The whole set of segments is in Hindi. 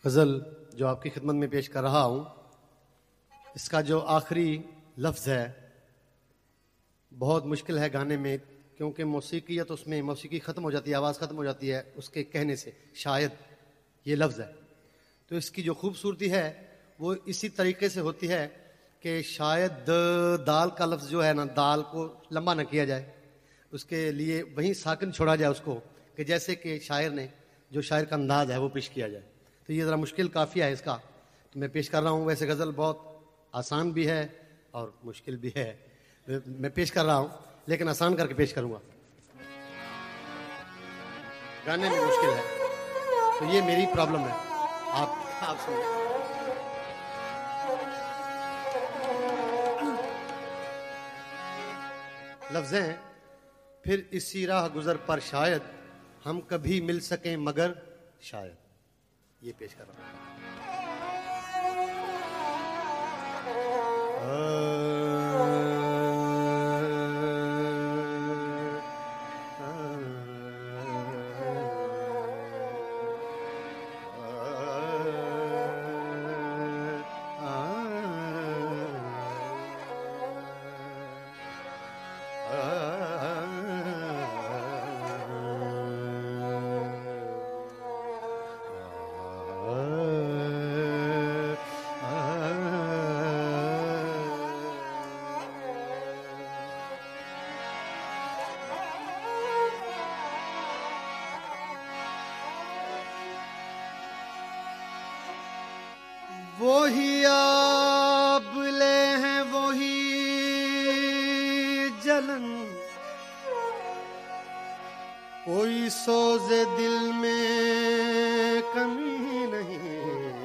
गज़ल जो आपकी खिदमत में पेश कर रहा हूँ, इसका जो आखिरी लफ्ज़ है बहुत मुश्किल है गाने में, क्योंकि मौसीकियत उसमें मौसीकी ख़त्म हो जाती है, आवाज़ ख़त्म हो जाती है उसके कहने से, शायद ये लफ्ज़ है। तो इसकी जो खूबसूरती है वो इसी तरीके से होती है कि शायद दाल का लफ्ज़ जो है ना, दाल को लंबा ना किया जाए, उसके लिए वहीं साकिन छोड़ा जाए उसको, कि जैसे कि शायर ने जो शायर का अंदाज है वो पेश किया जाए। तो ये ज़रा मुश्किल काफ़िया है इसका, तो मैं पेश कर रहा हूँ। वैसे गज़ल बहुत आसान भी है और मुश्किल भी है, मैं पेश कर रहा हूँ लेकिन आसान करके पेश करूँगा। गाने में मुश्किल है तो ये मेरी प्रॉब्लम है। आप सुनिए। लफ्ज़ हैं, फिर इसी राह गुज़र पर शायद हम कभी मिल सकें मगर शायद, ये पेश कर रहा हूँ। वही आबले हैं वही जलन, कोई सोज़े दिल में कमी नहीं।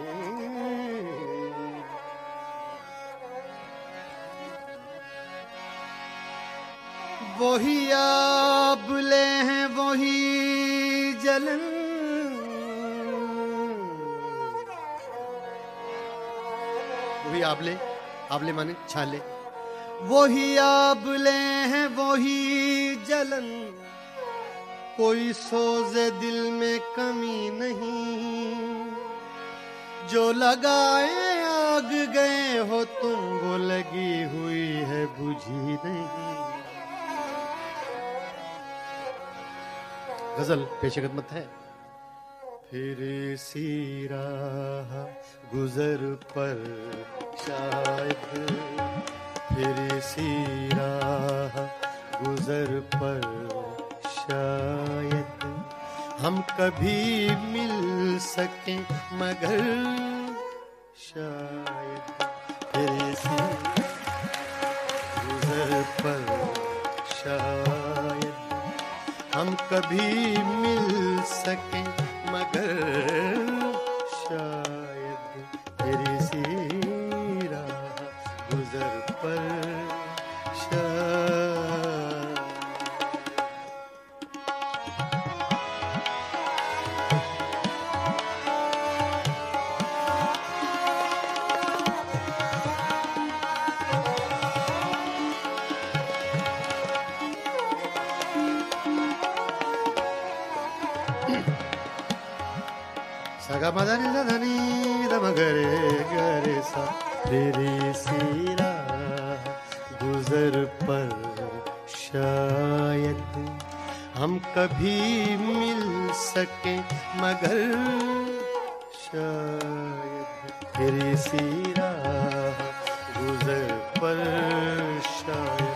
वही आबले हैं वही जलन, वही आबले, आबले माने छाले, वही आबले हैं वही जलन, कोई सोज़े दिल में कमी नहीं। जो लगाए आग गए हो तुम, वो लगी हुई है बुझी नहीं। गजल पेश खिदमत है। फिर इसी राह गुजर पर शायद, फिर इसी राह गुजर पर शायद हम कभी मिल सकें मगर शायद, फिर इसी गुजर पर शायद हम कभी मिल सकें मगर शायद, फिर इसी राह गुजर पर शायद। सगा मदनी सदनी दमगरे गरे सा, फिर इसी राह गुजर पर शायद हम कभी मिल सके मगर शायद, फिर इसी राह गुजर पर शायद।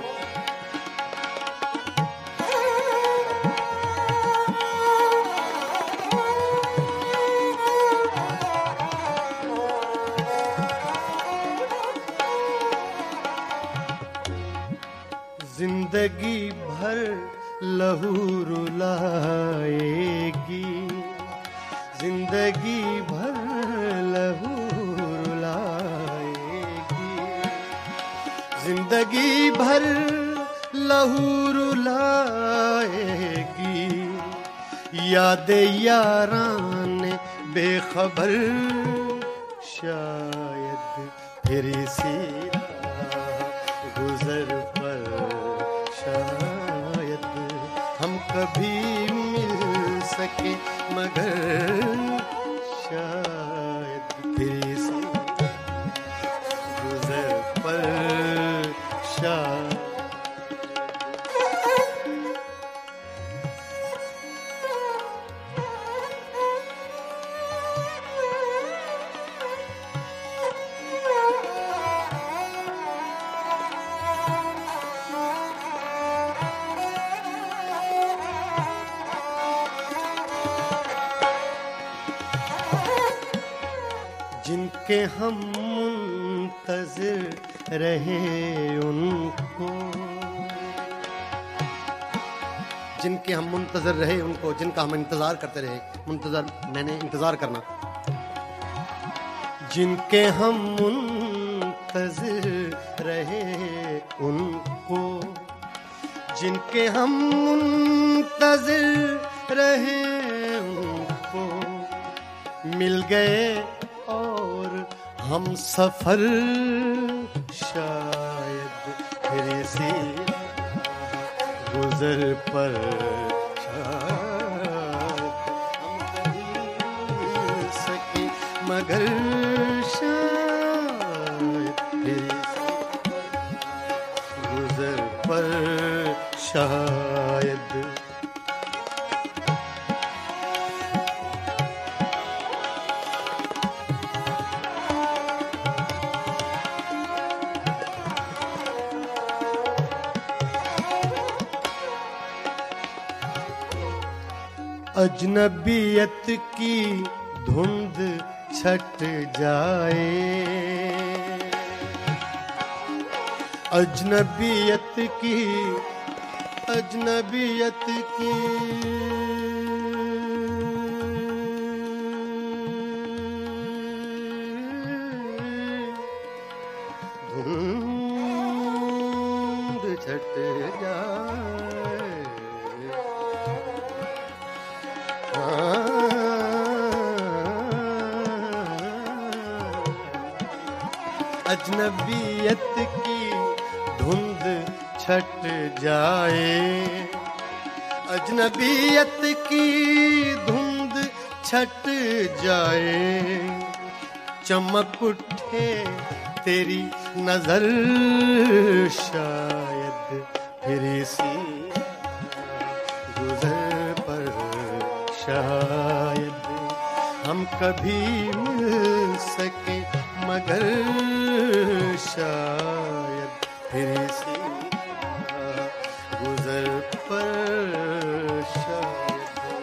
जिंदगी भर लहू रुलाएगी, जिंदगी भर लहू रुलाएगी, जिंदगी भर लहू रुलाएगी। याद यारान बेखबर शायद, फिर इसी राह गुजर पर शायद हम कभी मिल सके मगर शायद फिर से गुजर पर शायद। जिनके हम मुंतज़िर रहे उनको, जिनके हम मुंतज़िर रहे उनको, जिनका हम इंतज़ार करते रहे। मुंतज़र मैंने इंतज़ार करना। जिनके हम मुंतज़िर रहे उनको, जिनके हम मुंतज़िर रहे उनको, मिल गए और हम सफर शायद फिर इसी गुजर पर शायद हम कहीं सके, मगर शायद फिर इसी गुजर पर शायद। अजनबियत की धुंध छट जाए, अजनबियत की, अजनबियत की धुंध छट जाए। अजनबियत की धुंध छट जाए, अजनबियत की धुंध छट जाए, चमक उठे तेरी नजर शायद फिर इसी गुजर पर शायद हम कभी मिल सके, मगर शायद फिर इसी गुजर पर शायद।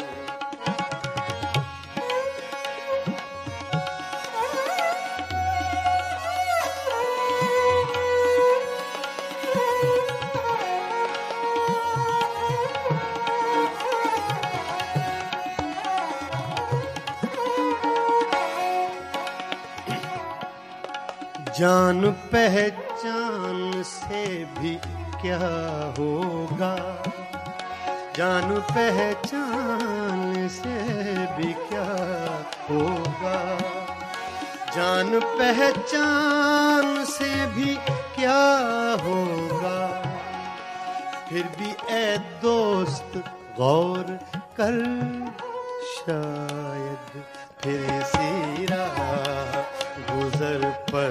जान पहचान से भी क्या होगा, जान पहचान से भी क्या होगा, जान पहचान से भी क्या होगा, फिर भी ए दोस्त गौर कर शायद फिर इसी राह गुजर पर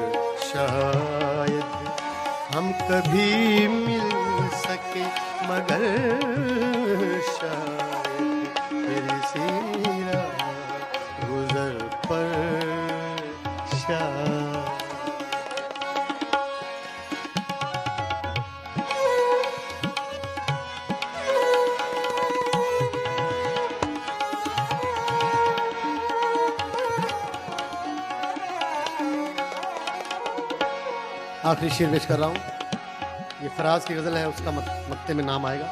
शायद हम कभी मिल सके, मगर शायद फिर इसी राह गुजर पर शायद। आखिरी शेर पेश कर रहा हूँ। ये फराज की गजल है, उसका मक्ते में नाम आएगा।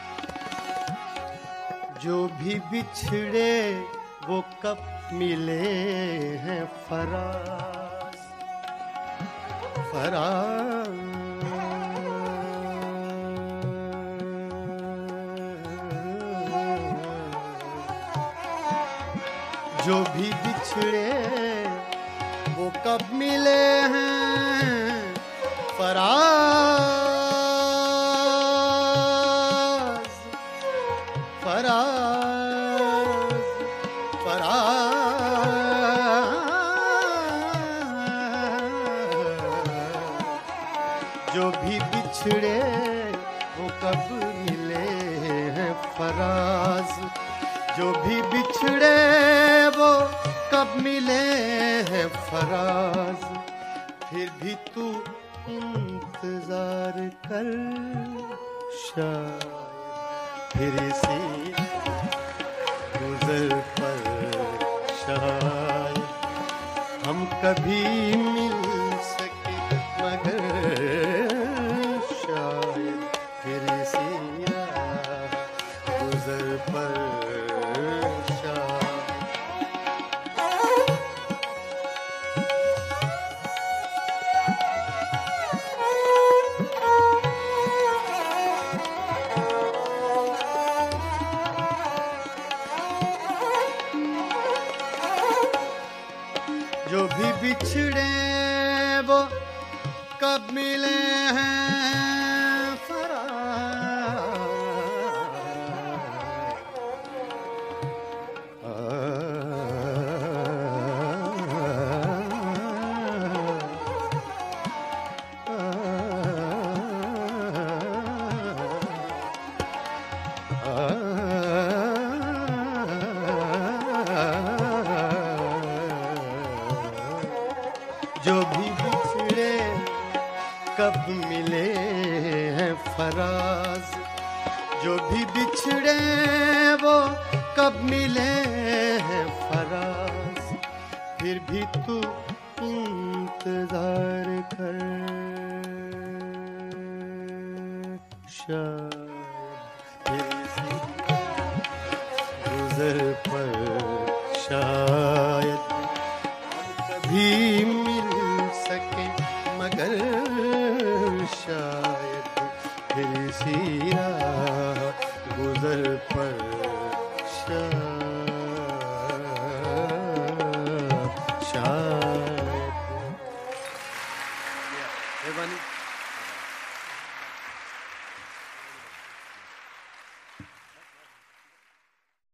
जो भी बिछड़े वो कब मिले हैं फराज, फराज जो भी बिछड़े वो कब मिले हैं फराज, फराज, फराज। फराज। जो भी बिछड़े वो कब मिले हैं फराज, फिर भी तू इंतजार कर, शायद फिर इसी गुजर पर शायद हम कभी मिल सके, मगर शायद फिर इसी गुजर पर शायद। जो भी बिछड़े वो कब मिले हैं जो भी बिछड़े कब मिले हैं फराज। जो भी बिछड़े वो कब मिले हैं फराज, फिर भी तू इंतजार कर, शायद फिर इसी गुजर पर शायद।